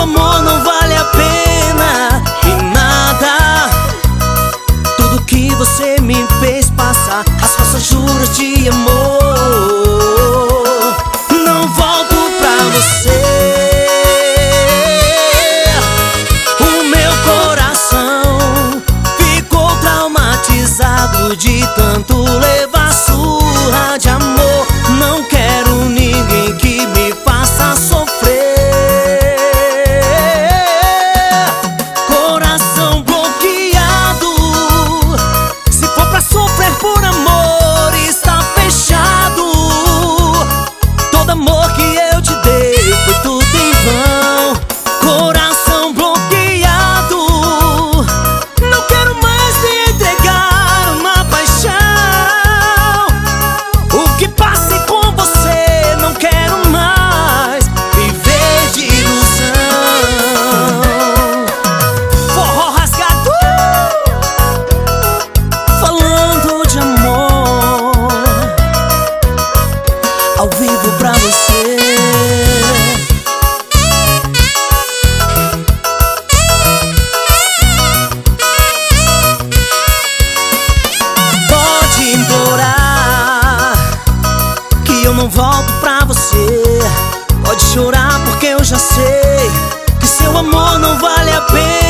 amor não vale a pena e nada. Tudo que você me fez passar, as falsas juras de amor, não volto pra você. O meu coração ficou traumatizado de tanto levar surra de amor. Não quero ninguém que me faça sofrer. Coração bloqueado, se for pra sofrer por amor, está fechado. Todo amor que eu te dei foi tudo em vão. Coração bloqueado, não quero mais me entregar uma paixão. O que passei com você, não quero mais viver de ilusão. Forró rasgado, falando de amor, ao vivo pra você. Pode implorar que eu não volto pra você. Pode chorar porque eu já sei que seu amor não vale a pena.